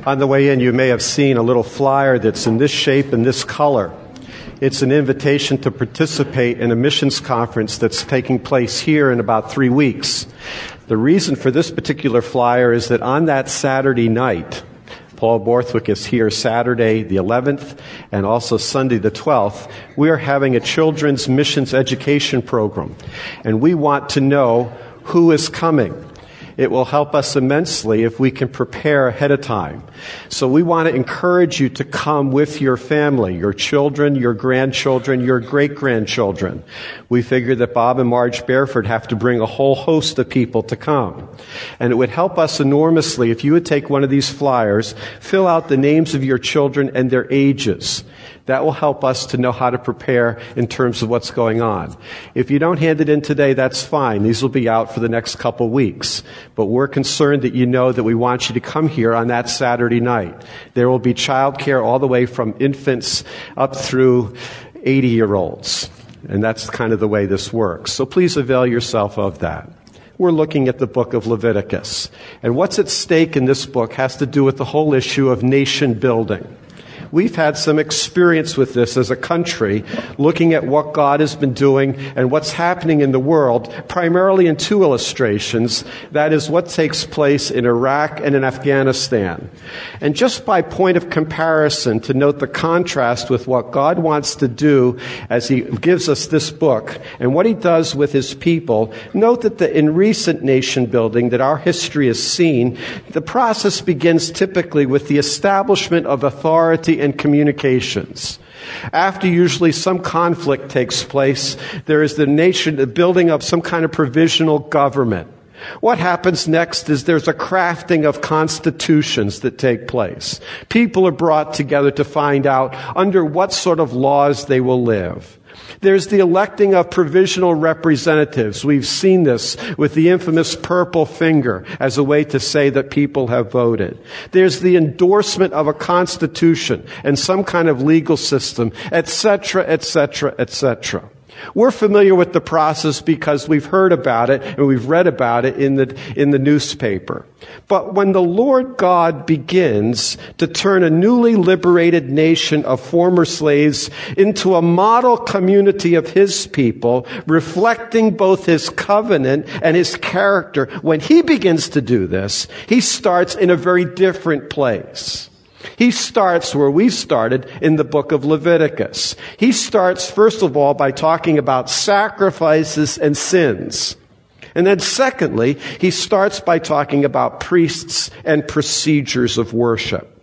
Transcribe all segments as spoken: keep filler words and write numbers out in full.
On the way in, you may have seen a little flyer that's in this shape and this color. It's an invitation to participate in a missions conference that's taking place here in about three weeks. The reason for this particular flyer is that on that Saturday night, Paul Borthwick is here Saturday the eleventh and also Sunday the twelfth. We are having a children's missions education program, and we want to know who is coming. It will help us immensely if we can prepare ahead of time. So we want to encourage you to come with your family, your children, your grandchildren, your great-grandchildren. We figure that Bob and Marge Bareford have to bring a whole host of people to come. And it would help us enormously if you would take one of these flyers, fill out the names of your children and their ages. That will help us to know how to prepare in terms of what's going on. If you don't hand it in today, that's fine. These will be out for the next couple weeks. But we're concerned that you know that we want you to come here on that Saturday night. There will be childcare all the way from infants up through eighty-year-olds. And that's kind of the way this works. So please avail yourself of that. We're looking at the book of Leviticus. And what's at stake in this book has to do with the whole issue of nation building. We've had some experience with this as a country, looking at what God has been doing and what's happening in the world, primarily in two illustrations. That is what takes place in Iraq and in Afghanistan. And just by point of comparison, to note the contrast with what God wants to do as He gives us this book and what He does with His people, note that the, in recent nation building that our history has seen, the process begins typically with the establishment of authority and communications. After usually some conflict takes place, there is the nation, the building of some kind of provisional government. What happens next is there's a crafting of constitutions that take place. People are brought together to find out under what sort of laws they will live. There's the electing of provisional representatives. We've seen this with the infamous purple finger as a way to say that people have voted. There's the endorsement of a constitution and some kind of legal system, et cetera, et cetera, et cetera. We're familiar with the process because we've heard about it and we've read about it in the, in the newspaper. But when the Lord God begins to turn a newly liberated nation of former slaves into a model community of His people, reflecting both His covenant and His character, when He begins to do this, He starts in a very different place. He starts where we started in the book of Leviticus. He starts, first of all, by talking about sacrifices and sins. And then secondly, he starts by talking about priests and procedures of worship.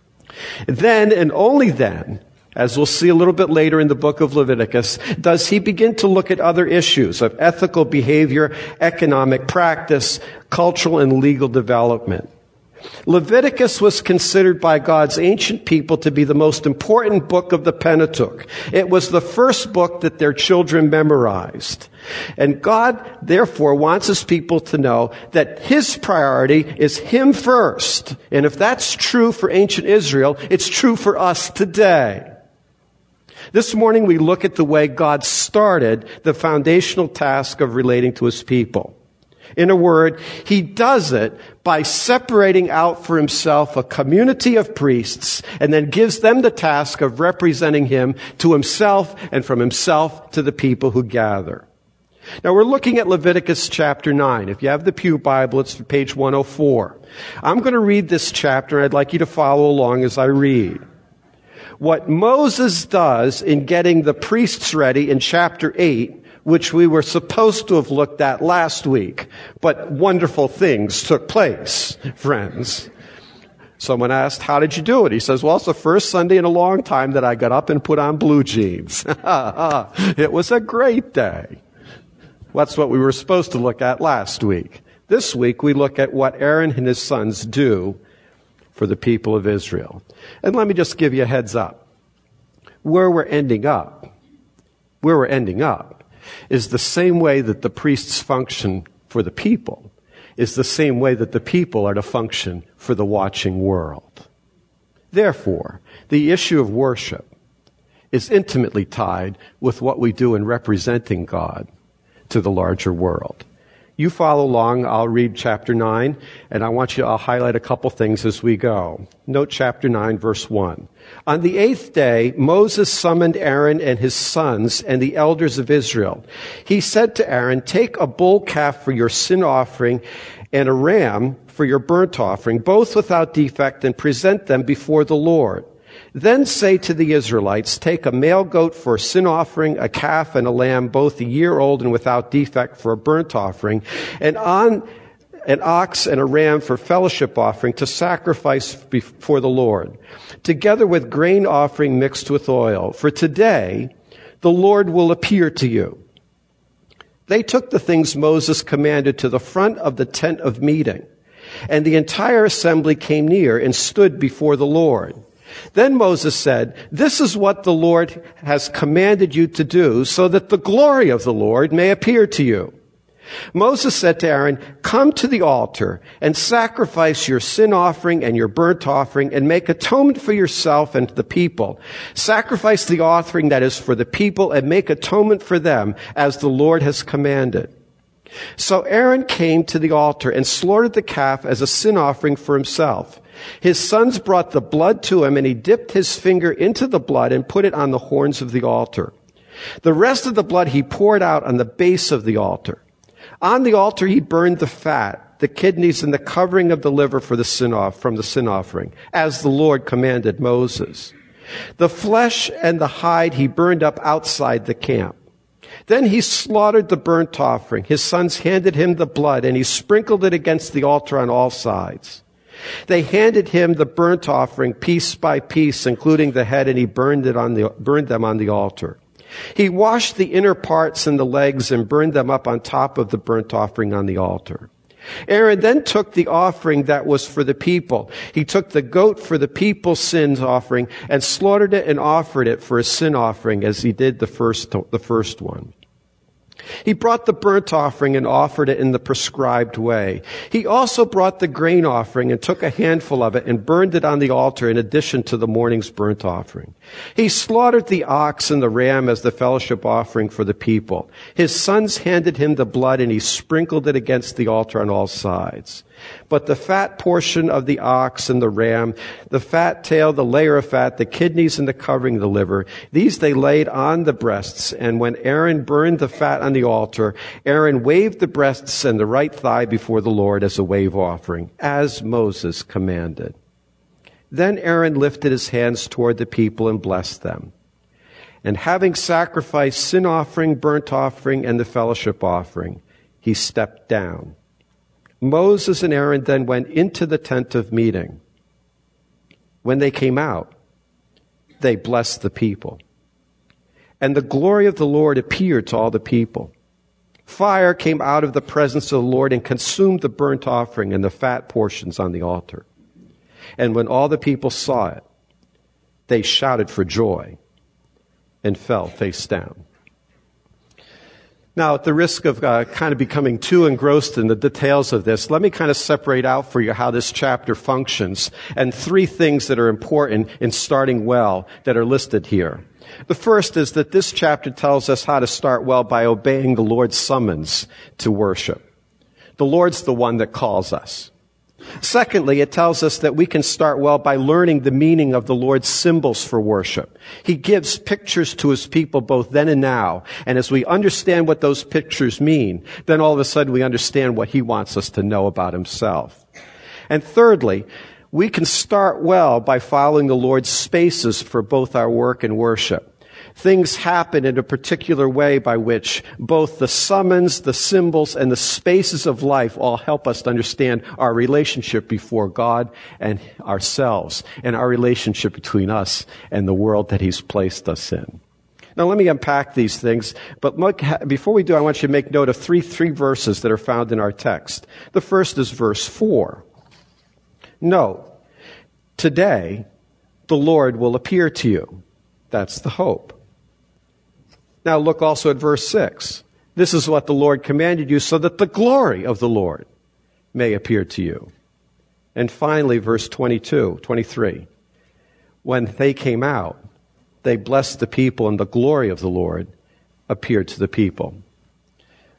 Then, and only then, as we'll see a little bit later in the book of Leviticus, does he begin to look at other issues of ethical behavior, economic practice, cultural and legal development. Leviticus was considered by God's ancient people to be the most important book of the Pentateuch. It was the first book that their children memorized. And God, therefore, wants His people to know that His priority is Him first. And if that's true for ancient Israel, it's true for us today. This morning we look at the way God started the foundational task of relating to His people. In a word, He does it by separating out for Himself a community of priests and then gives them the task of representing Him to Himself and from Himself to the people who gather. Now we're looking at Leviticus chapter nine. If you have the Pew Bible, it's page one oh four. I'm going to read this chapter and I'd like you to follow along as I read. What Moses does in getting the priests ready in chapter eight, which we were supposed to have looked at last week, but wonderful things took place, friends. Someone asked, how did you do it? He says, well, it's the first Sunday in a long time that I got up and put on blue jeans. It was a great day. That's what we were supposed to look at last week. This week, we look at what Aaron and his sons do for the people of Israel. And let me just give you a heads up. Where we're ending up, where we're ending up, is the same way that the priests function for the people, is the same way that the people are to function for the watching world. Therefore, the issue of worship is intimately tied with what we do in representing God to the larger world. You follow along. I'll read chapter nine, and I want you, I'll highlight a couple things as we go. Note chapter nine, verse one. On the eighth day, Moses summoned Aaron and his sons and the elders of Israel. He said to Aaron, take a bull calf for your sin offering and a ram for your burnt offering, both without defect, and present them before the Lord. Then say to the Israelites, take a male goat for a sin offering, a calf and a lamb, both a year old and without defect for a burnt offering, and on an ox and a ram for fellowship offering to sacrifice before the Lord, together with grain offering mixed with oil. For today the Lord will appear to you. They took the things Moses commanded to the front of the tent of meeting, and the entire assembly came near and stood before the Lord. Then Moses said, this is what the Lord has commanded you to do, so that the glory of the Lord may appear to you. Moses said to Aaron, come to the altar and sacrifice your sin offering and your burnt offering and make atonement for yourself and the people. Sacrifice the offering that is for the people and make atonement for them as the Lord has commanded. So Aaron came to the altar and slaughtered the calf as a sin offering for himself. His sons brought the blood to him, and he dipped his finger into the blood and put it on the horns of the altar. The rest of the blood he poured out on the base of the altar. On the altar he burned the fat, the kidneys, and the covering of the liver for the sin off, from the sin offering, as the Lord commanded Moses. The flesh and the hide he burned up outside the camp. Then he slaughtered the burnt offering. His sons handed him the blood, and he sprinkled it against the altar on all sides. They handed him the burnt offering piece by piece, including the head, and he burned it on the, burned them on the altar. He washed the inner parts and the legs and burned them up on top of the burnt offering on the altar. Aaron then took the offering that was for the people. He took the goat for the people's sins offering and slaughtered it and offered it for a sin offering, as he did the first, the first one. He brought the burnt offering and offered it in the prescribed way. He also brought the grain offering and took a handful of it and burned it on the altar in addition to the morning's burnt offering. He slaughtered the ox and the ram as the fellowship offering for the people. His sons handed him the blood, and he sprinkled it against the altar on all sides. But the fat portion of the ox and the ram, the fat tail, the layer of fat, the kidneys, and the covering of the liver, these they laid on the breasts. And when Aaron burned the fat on the altar, Aaron waved the breasts and the right thigh before the Lord as a wave offering, as Moses commanded. Then Aaron lifted his hands toward the people and blessed them. And having sacrificed sin offering, burnt offering, and the fellowship offering, he stepped down. Moses and Aaron then went into the tent of meeting. When they came out, they blessed the people. And the glory of the Lord appeared to all the people. Fire came out of the presence of the Lord and consumed the burnt offering and the fat portions on the altar. And when all the people saw it, they shouted for joy and fell face down. Now, at the risk of uh, kind of becoming too engrossed in the details of this, let me kind of separate out for you how this chapter functions, and three things that are important in starting well that are listed here. The first is that this chapter tells us how to start well by obeying the Lord's summons to worship. The Lord's the one that calls us. Secondly, it tells us that we can start well by learning the meaning of the Lord's symbols for worship. He gives pictures to his people both then and now. And as we understand what those pictures mean, then all of a sudden we understand what he wants us to know about himself. And thirdly, we can start well by following the Lord's spaces for both our work and worship. Things happen in a particular way by which both the summons, the symbols, and the spaces of life all help us to understand our relationship before God and ourselves, and our relationship between us and the world that he's placed us in. Now let me unpack these things, but before we do, I want you to make note of three, three verses that are found in our text. The first is verse four. Note, today the Lord will appear to you. That's the hope. Now look also at verse six. This is what the Lord commanded you, so that the glory of the Lord may appear to you. And finally, verse twenty-two, twenty-three. When they came out, they blessed the people, and the glory of the Lord appeared to the people.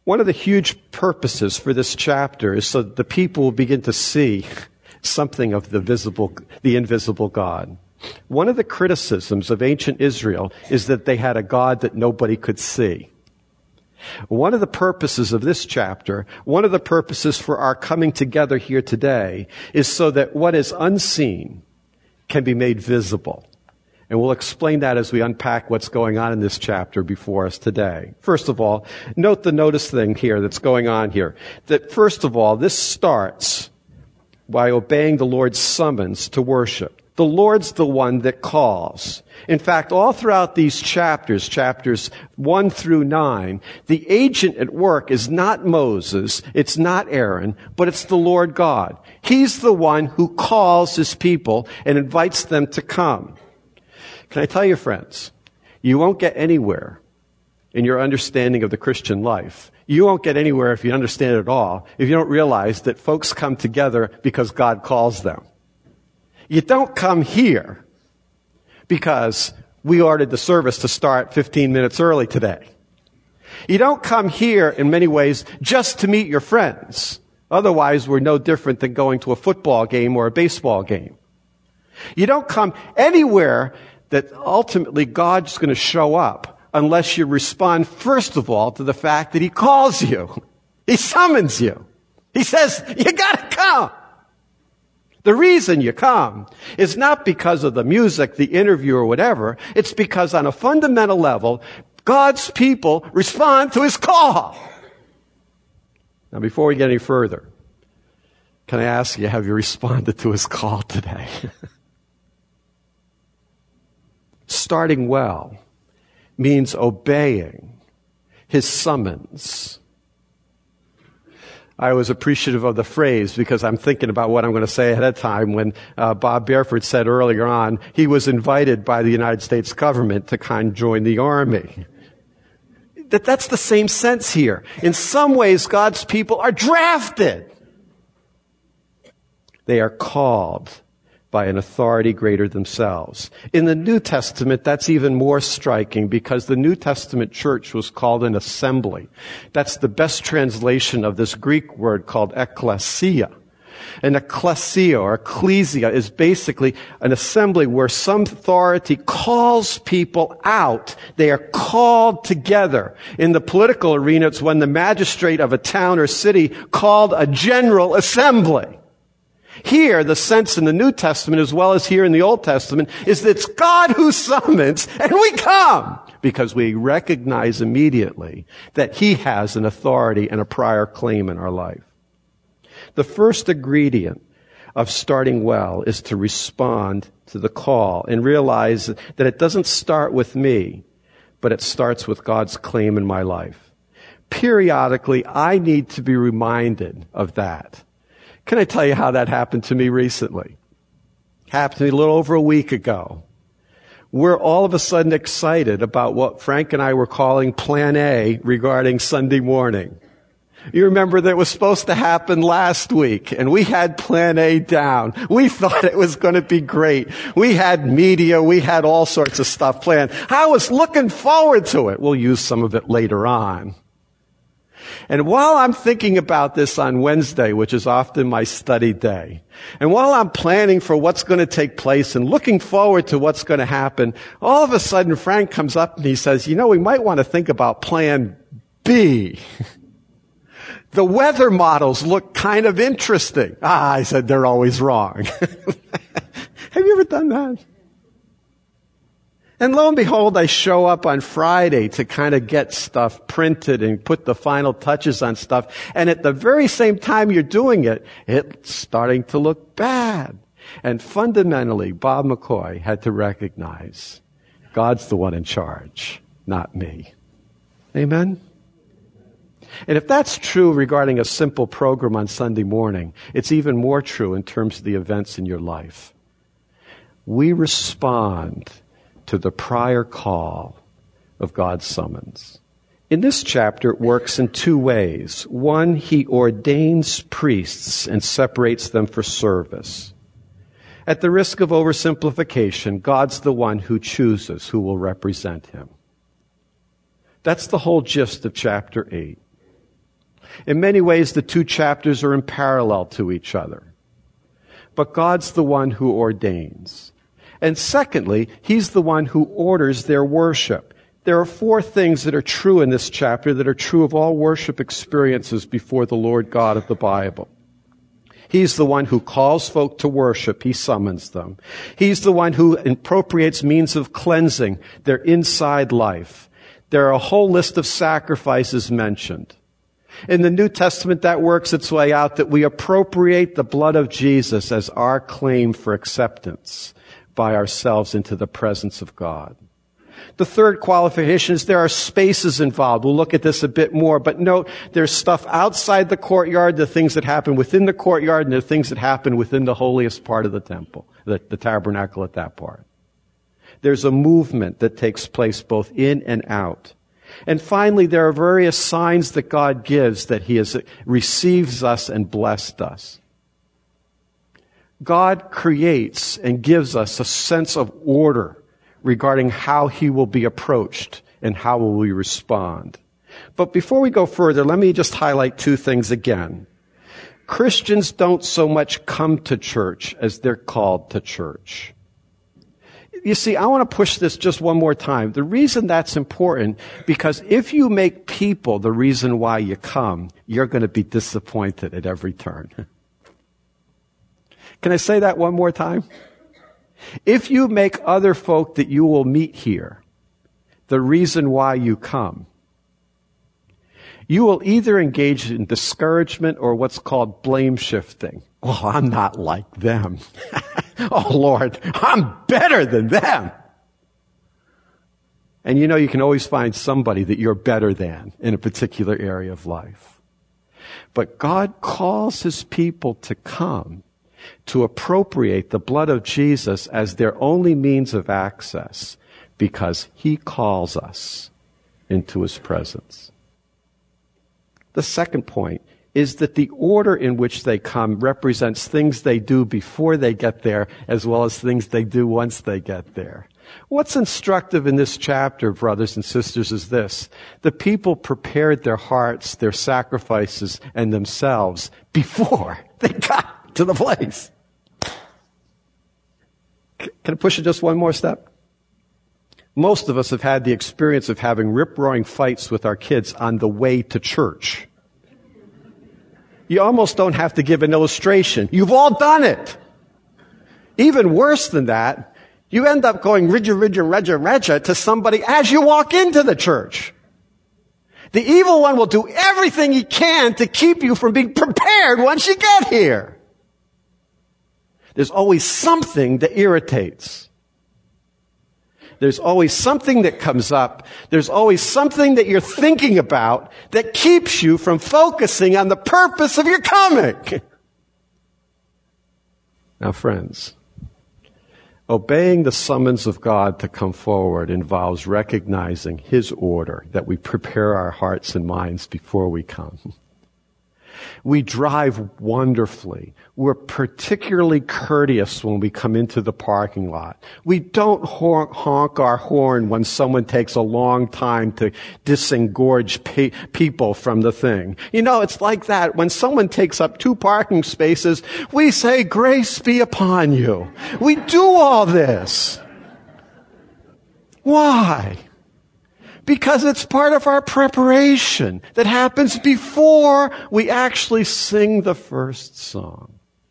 One of the huge purposes for this chapter is so that the people will begin to see something of the visible, the invisible God. One of the criticisms of ancient Israel is that they had a God that nobody could see. One of the purposes of this chapter, one of the purposes for our coming together here today, is so that what is unseen can be made visible. And we'll explain that as we unpack what's going on in this chapter before us today. First of all, note the notice thing here that's going on here. That first of all, this starts by obeying the Lord's summons to worship. The Lord's the one that calls. In fact, all throughout these chapters, chapters one through nine, the agent at work is not Moses, it's not Aaron, but it's the Lord God. He's the one who calls his people and invites them to come. Can I tell you, friends, you won't get anywhere in your understanding of the Christian life. You won't get anywhere if you understand it at all, if you don't realize that folks come together because God calls them. You don't come here because we ordered the service to start fifteen minutes early today. You don't come here in many ways just to meet your friends. Otherwise, we're no different than going to a football game or a baseball game. You don't come anywhere that ultimately God's going to show up unless you respond, first of all, to the fact that he calls you. He summons you. He says, you got to come. The reason you come is not because of the music, the interview, or whatever. It's because on a fundamental level, God's people respond to his call. Now, before we get any further, can I ask you, have you responded to his call today? Starting well means obeying his summons. I was appreciative of the phrase because I'm thinking about what I'm going to say ahead of time when uh, Bob Barefoot said earlier on he was invited by the United States government to kind of join the army. That that's the same sense here. In some ways, God's people are drafted. They are called by an authority greater themselves. In the New Testament, that's even more striking because the New Testament church was called an assembly. That's the best translation of this Greek word called ekklesia. An ecclesia or ecclesia is basically an assembly where some authority calls people out. They are called together. In the political arena, it's when the magistrate of a town or city called a general assembly. Here, the sense in the New Testament as well as here in the Old Testament is that it's God who summons and we come because we recognize immediately that he has an authority and a prior claim in our life. The first ingredient of starting well is to respond to the call and realize that it doesn't start with me, but it starts with God's claim in my life. Periodically, I need to be reminded of that. Can I tell you how that happened to me recently? Happened to me a little over a week ago. We're all of a sudden excited about what Frank and I were calling Plan A regarding Sunday morning. You remember that was supposed to happen last week, and we had Plan A down. We thought it was going to be great. We had media. We had all sorts of stuff planned. I was looking forward to it. We'll use some of it later on. And while I'm thinking about this on Wednesday, which is often my study day, and while I'm planning for what's going to take place and looking forward to what's going to happen, all of a sudden Frank comes up and he says, you know, we might want to think about Plan B. The weather models look kind of interesting. Ah, I said, they're always wrong. Have you ever done that? And lo and behold, I show up on Friday to kind of get stuff printed and put the final touches on stuff. And at the very same time you're doing it, it's starting to look bad. And fundamentally, Bob McCoy had to recognize God's the one in charge, not me. Amen? And if that's true regarding a simple program on Sunday morning, it's even more true in terms of the events in your life. We respond to the prior call of God's summons. In this chapter, it works in two ways. One, he ordains priests and separates them for service. At the risk of oversimplification, God's the one who chooses who will represent him. That's the whole gist of chapter eight. In many ways, the two chapters are in parallel to each other. But God's the one who ordains. And secondly, He's the one who orders their worship. There are four things that are true in this chapter that are true of all worship experiences before the Lord God of the Bible. He's the one who calls folk to worship. He summons them. He's the one who appropriates means of cleansing their inside life. There are a whole list of sacrifices mentioned. In the New Testament, that works its way out that we appropriate the blood of Jesus as our claim for acceptance by ourselves into the presence of God. The third qualification is there are spaces involved. We'll look at this a bit more, but note there's stuff outside the courtyard, the things that happen within the courtyard, and the things that happen within the holiest part of the temple, the, the tabernacle at that part. There's a movement that takes place both in and out. And finally, there are various signs that God gives that He has, receives us and blessed us. God creates and gives us a sense of order regarding how He will be approached and how will we respond. But before we go further, let me just highlight two things again. Christians don't so much come to church as they're called to church. You see, I want to push this just one more time. The reason that's important, because if you make people the reason why you come, you're going to be disappointed at every turn. Can I say that one more time? If you make other folk that you will meet here the reason why you come, you will either engage in discouragement or what's called blame shifting. Oh, I'm not like them. Oh, Lord, I'm better than them. And you know, you can always find somebody that you're better than in a particular area of life. But God calls His people to come to appropriate the blood of Jesus as their only means of access because He calls us into His presence. The second point is that the order in which they come represents things they do before they get there as well as things they do once they get there. What's instructive in this chapter, brothers and sisters, is this. The people prepared their hearts, their sacrifices, and themselves before they got to the place. Can I push it just one more step? Most of us have had the experience of having rip-roaring fights with our kids on the way to church. You almost don't have to give an illustration. You've all done it. Even worse than that, you end up going ridja, ridja, ridja, ridja to somebody as you walk into the church. The evil one will do everything he can to keep you from being prepared once you get here. There's always something that irritates. There's always something that comes up. There's always something that you're thinking about that keeps you from focusing on the purpose of your coming. Now, friends, obeying the summons of God to come forward involves recognizing His order that we prepare our hearts and minds before we come. We drive wonderfully. We're particularly courteous when we come into the parking lot. We don't honk, honk our horn when someone takes a long time to disengorge pe- people from the thing. You know, it's like that. When someone takes up two parking spaces, we say, "Grace be upon you." We do all this. Why? Because it's part of our preparation that happens before we actually sing the first song.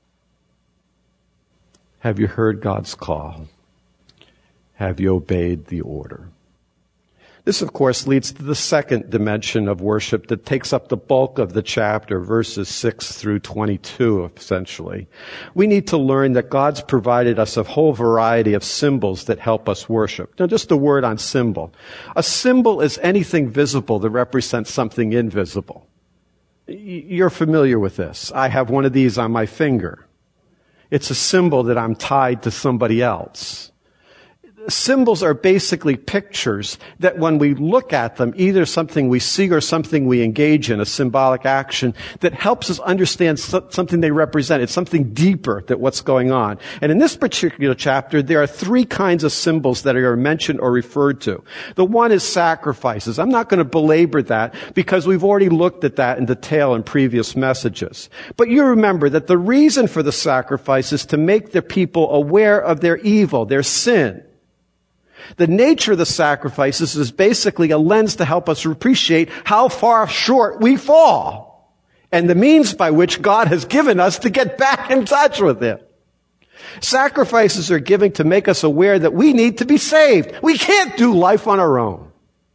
Have you heard God's call? Have you obeyed the order? This, of course, leads to the second dimension of worship that takes up the bulk of the chapter, verses six through twenty-two, essentially. We need to learn that God's provided us a whole variety of symbols that help us worship. Now, just a word on symbol. A symbol is anything visible that represents something invisible. You're familiar with this. I have one of these on my finger. It's a symbol that I'm tied to somebody else. symbols are basically pictures that when we look at them, either something we see or something we engage in, a symbolic action that helps us understand something they represent. It's something deeper than what's going on. And in this particular chapter, there are three kinds of symbols that are mentioned or referred to. The one is sacrifices. I'm not going to belabor that because we've already looked at that in detail in previous messages. But you remember that the reason for the sacrifice is to make the people aware of their evil, their sin. The nature of the sacrifices is basically a lens to help us appreciate how far short we fall and the means by which God has given us to get back in touch with Him. Sacrifices are given to make us aware that we need to be saved. We can't do life on our own.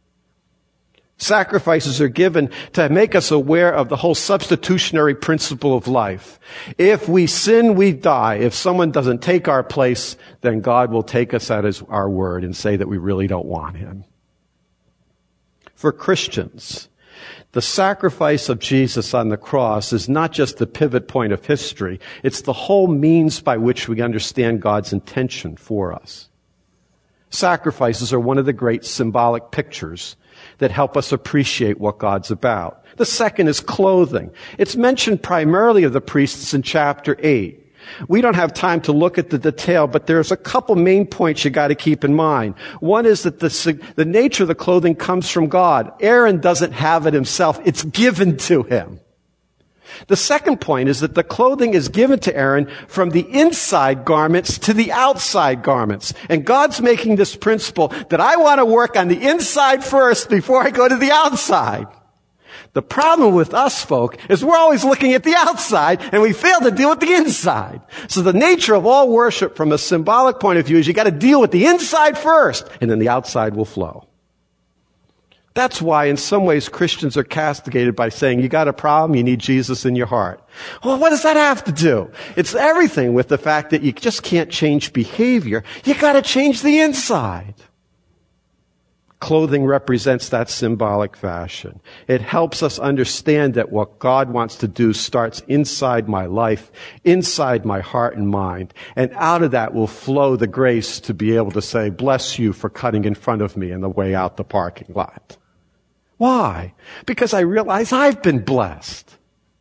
Sacrifices are given to make us aware of the whole substitutionary principle of life. If we sin, we die. If someone doesn't take our place, then God will take us at his, our word and say that we really don't want Him. For Christians, the sacrifice of Jesus on the cross is not just the pivot point of history. It's the whole means by which we understand God's intention for us. Sacrifices are one of the great symbolic pictures that help us appreciate what God's about. The second is clothing. It's mentioned primarily of the priests in chapter eight. We don't have time to look at the detail, but there's a couple main points you got to keep in mind. One is that the, the nature of the clothing comes from God. Aaron doesn't have it himself. It's given to him. The second point is that the clothing is given to Aaron from the inside garments to the outside garments. And God's making this principle that I want to work on the inside first before I go to the outside. The problem with us folk is we're always looking at the outside and we fail to deal with the inside. So the nature of all worship from a symbolic point of view is you got to deal with the inside first and then the outside will flow. That's why in some ways Christians are castigated by saying, you got a problem, you need Jesus in your heart. Well, what does that have to do? It's everything with the fact that you just can't change behavior. You got to change the inside. Clothing represents that symbolic fashion. It helps us understand that what God wants to do starts inside my life, inside my heart and mind. And out of that will flow the grace to be able to say, bless you for cutting in front of me on the way out the parking lot. Why? Because I realize I've been blessed.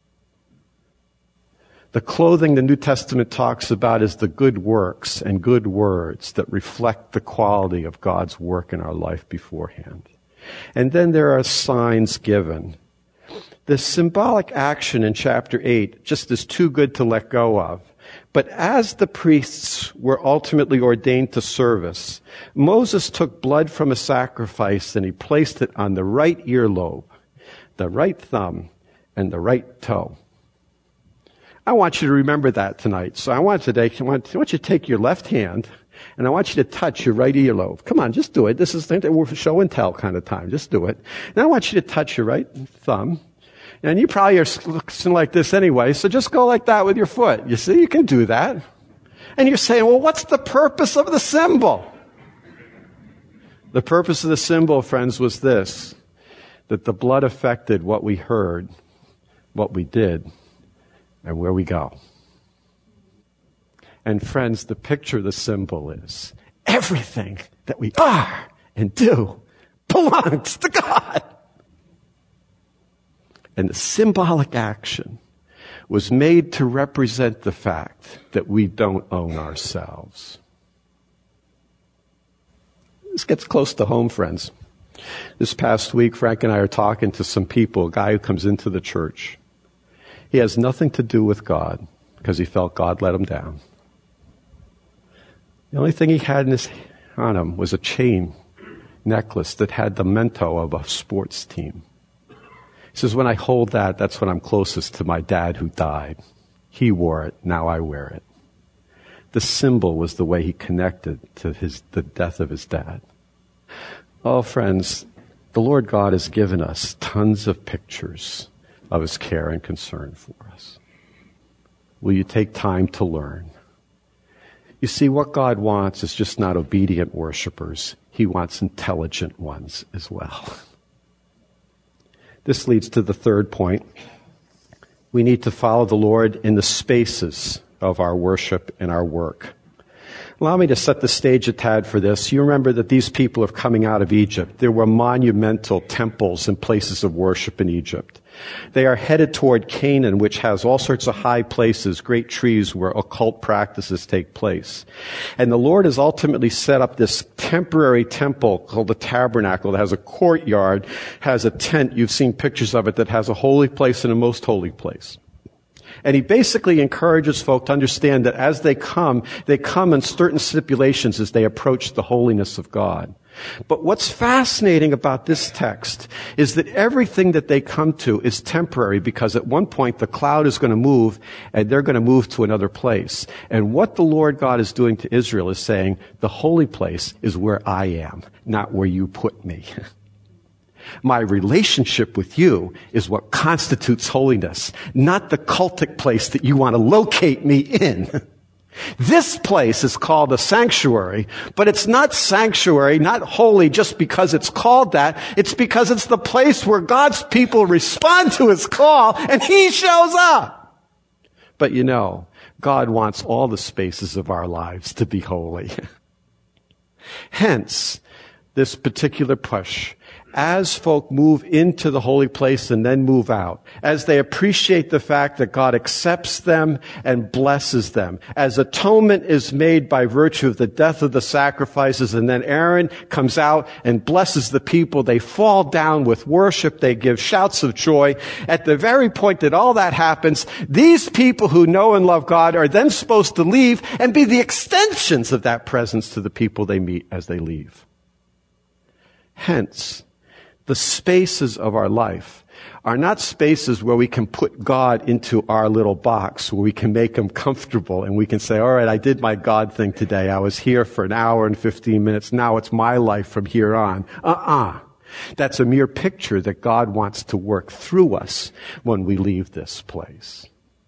The clothing the New Testament talks about is the good works and good words that reflect the quality of God's work in our life beforehand. And then there are signs given. The symbolic action in chapter eight just is too good to let go of. But as the priests were ultimately ordained to service, Moses took blood from a sacrifice and he placed it on the right earlobe, the right thumb, and the right toe. I want you to remember that tonight. So I want today, I want, I want you to take your left hand and I want you to touch your right earlobe. Come on, just do it. This is we're show and tell kind of time. Just do it. And I want you to touch your right thumb. And you probably are looking like this anyway, so just go like that with your foot. You see, you can do that. And you're saying, well, what's the purpose of the symbol? The purpose of the symbol, friends, was this, that the blood affected what we heard, what we did, and where we go. And friends, the picture of the symbol is everything that we are and do belongs to God. And the symbolic action was made to represent the fact that we don't own ourselves. This gets close to home, friends. This past week, Frank and I are talking to some people, a guy who comes into the church. He has nothing to do with God because he felt God let him down. The only thing he had in his, on him was a chain necklace that had the memento of a sports team. He says, when I hold that, that's when I'm closest to my dad who died. He wore it, now I wear it. The symbol was the way he connected to his, the death of his dad. Oh, friends, the Lord God has given us tons of pictures of His care and concern for us. Will you take time to learn? You see, what God wants is just not obedient worshipers. He wants intelligent ones as well. This leads to the third point. We need to follow the Lord in the spaces of our worship and our work. Allow me to set the stage a tad for this. You remember that these people are coming out of Egypt. There were monumental temples and places of worship in Egypt. They are headed toward Canaan, which has all sorts of high places, great trees where occult practices take place. And the Lord has ultimately set up this temporary temple called the tabernacle that has a courtyard, has a tent. You've seen pictures of it that has a holy place and a most holy place. And he basically encourages folk to understand that as they come, they come in certain stipulations as they approach the holiness of God. But what's fascinating about this text is that everything that they come to is temporary, because at one point the cloud is going to move and they're going to move to another place. And what the Lord God is doing to Israel is saying, the holy place is where I am, not where you put me. My relationship with you is what constitutes holiness, not the cultic place that you want to locate me in. This place is called a sanctuary, but it's not sanctuary, not holy just because it's called that. It's because it's the place where God's people respond to his call and he shows up. But you know, God wants all the spaces of our lives to be holy. Hence, this particular push. As folk move into the holy place and then move out, as they appreciate the fact that God accepts them and blesses them, as atonement is made by virtue of the death of the sacrifices, and then Aaron comes out and blesses the people, they fall down with worship, they give shouts of joy. At the very point that all that happens, these people who know and love God are then supposed to leave and be the extensions of that presence to the people they meet as they leave. Hence, the spaces of our life are not spaces where we can put God into our little box, where we can make him comfortable and we can say, all right, I did my God thing today. I was here for an hour and fifteen minutes. Now it's my life from here on. Uh-uh. That's a mere picture that God wants to work through us when we leave this place.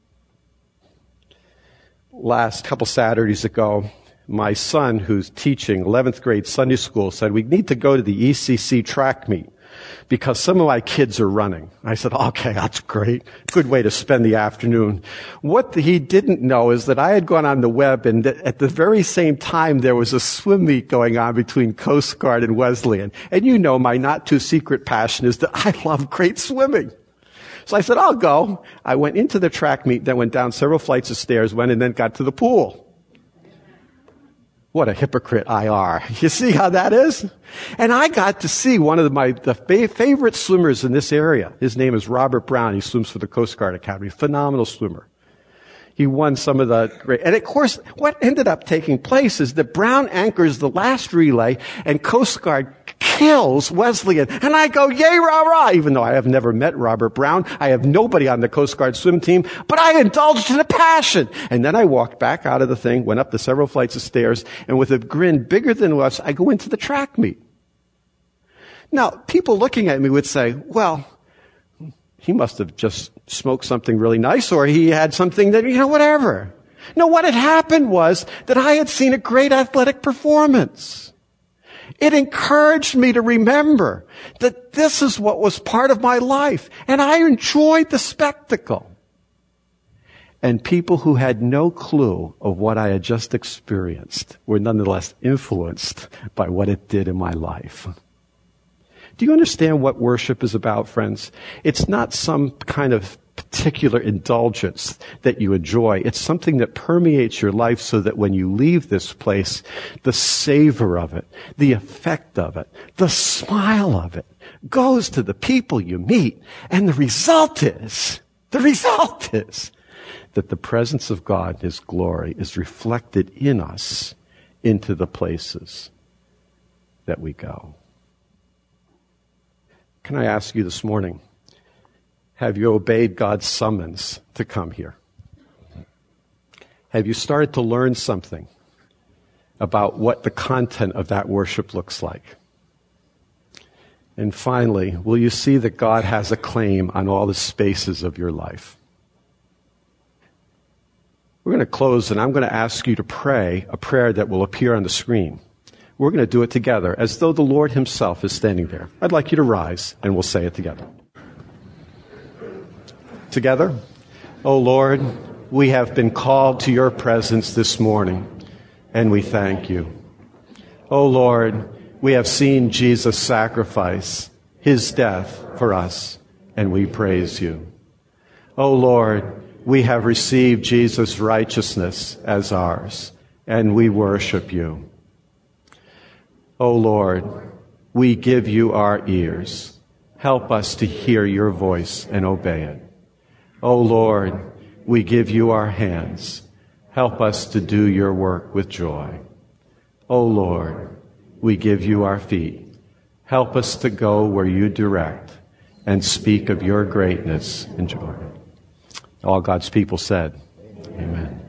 Last couple Saturdays ago, my son, who's teaching eleventh grade Sunday school, said, we need to go to the E C C track meet because some of my kids are running. I said, okay, that's great. Good way to spend the afternoon. What he didn't know is that I had gone on the web, and at the very same time there was a swim meet going on between Coast Guard and Wesleyan. And you know my not-too-secret passion is that I love great swimming. So I said, I'll go. I went into the track meet, then went down several flights of stairs, went and then got to the pool. What a hypocrite I are. You see how that is? And I got to see one of my the fa- favorite swimmers in this area. His name is Robert Brown. He swims for the Coast Guard Academy. Phenomenal swimmer. He won some of the great, and of course, what ended up taking place is that Brown anchors the last relay and Coast Guard kills Wesleyan. And I go, yay, rah, rah, even though I have never met Robert Brown. I have nobody on the Coast Guard swim team, but I indulged in a passion. And then I walked back out of the thing, went up the several flights of stairs, and with a grin bigger than us, I go into the track meet. Now, people looking at me would say, well, he must have just smoked something really nice, or he had something that, you know, whatever. No, what had happened was that I had seen a great athletic performance. It encouraged me to remember that this is what was part of my life, and I enjoyed the spectacle. And people who had no clue of what I had just experienced were nonetheless influenced by what it did in my life. Do you understand what worship is about, friends? It's not some kind of particular indulgence that you enjoy. It's something that permeates your life so that when you leave this place, the savor of it, the effect of it, the smile of it goes to the people you meet. And the result is, the result is that the presence of God, his glory, is reflected in us into the places that we go. Can I ask you this morning, have you obeyed God's summons to come here? Have you started to learn something about what the content of that worship looks like? And finally, will you see that God has a claim on all the spaces of your life? We're going to close, and I'm going to ask you to pray a prayer that will appear on the screen. We're going to do it together as though the Lord himself is standing there. I'd like you to rise, and we'll say it together. Together, O Lord, we have been called to your presence this morning and we thank you. O Lord, we have seen Jesus' sacrifice, his death for us, and we praise you. O Lord, we have received Jesus' righteousness as ours, and we worship you. O Lord, we give you our ears. Help us to hear your voice and obey it. O Lord, we give you our hands. Help us to do your work with joy. O Lord, we give you our feet. Help us to go where you direct and speak of your greatness and joy. All God's people said, amen.